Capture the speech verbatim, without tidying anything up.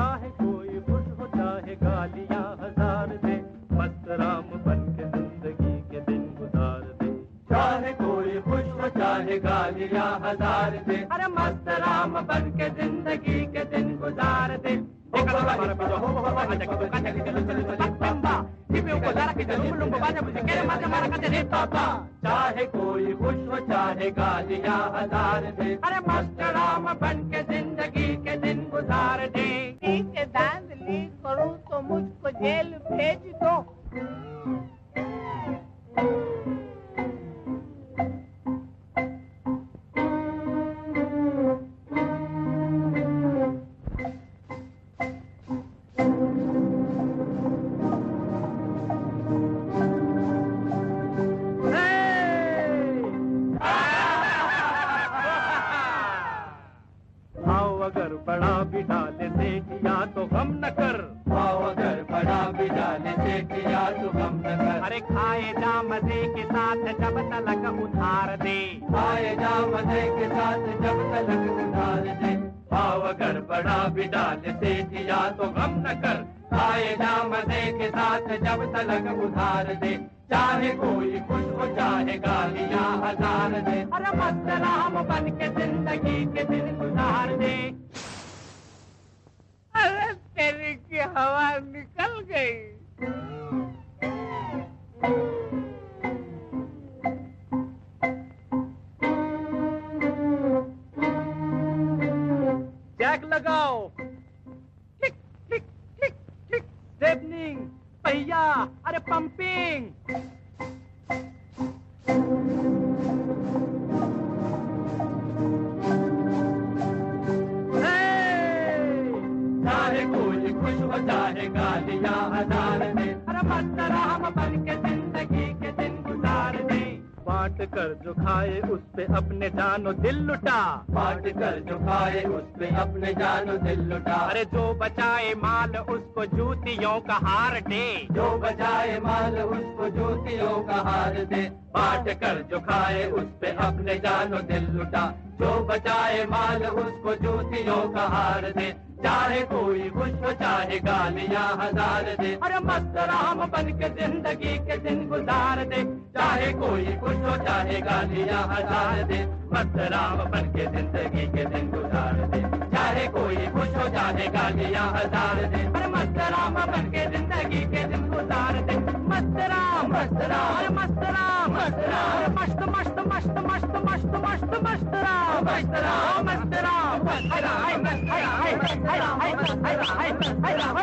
चाहे कोई खुश हो चाहे गालियां हजार दे, मस्त राम बन के जिंदगी के दिन गुजार दे। चाहे कोई खुश हो चाहे गालियां हजार दे, अरे मस्त राम बन के जिंदगी के दिन गुजार दे। चाहे कोई खुश हो चाहे गालियां हजार दे, अरे मस्त राम बन के जिंदगी के दिन गुजार दे। के धांधली करूं तो मुझको जेल भेज दो। अगर बड़ा भी डाले से किया तो गम न कर, अगर बड़ा भी डाले से किया तो गम न कर। अरे खाए जा मजे के साथ जब तलक उधार दे, खाए जा मजे के साथ जब तलक उधार दे। भाव अगर बड़ा भी डाले से किया तो गम न कर, खाए जा मजे के साथ जब तलक उधार दे। चाहे कोई खुश हो चाहे गालियां हजार दे, अरे मस्त राम बन के जिंदगी के दिन गुजार दे। अरे तेरी की हवा निकल गई। जैक लगाओ, क्लिक क्लिक क्लिक क्लिक, स्टेपनिंग, पहिया, अरे पंपिंग। चाहे कोई खुश हो चाहे गालियां हजार दे, अरे मस्त राम बन के जिंदगी के दिन गुजार दे। बांट कर जो खाए उस पे अपने जानो दिल लुटा, बांट कर जो खाए उस पे अपने जानो दिल लुटा। अरे जो बचाए माल उसको जूतियों का हार दे, जो बचाए माल उसको जूतियों का हार दे। बांट कर जो खाए उस पे अपने जानो दिल लुटा, जो बचाए माल उसको जूतियों का हार दे। चाहे कोई खुश हो चाहे गालियां हजार दे, अरे मस्त राम बन के जिंदगी के दिन गुजार दे। चाहे कोई खुश हो चाहे गालियां हजार दे, मस्त राम बन के जिंदगी के दिन गुजार दे। चाहे कोई खुश हो चाहे गालियां हजार दे, अरे मस्त राम बन के जिंदगी के दिन गुजार दे। मस्त राम मस्त राम मस्त राम मस्त राम मस्त मस्त मस्त मस्त मस्त मस्त मस्त राम मस्त राम मस्त राम मस्त राम मस्त राम मस्त राम मस्त राम मस्त राम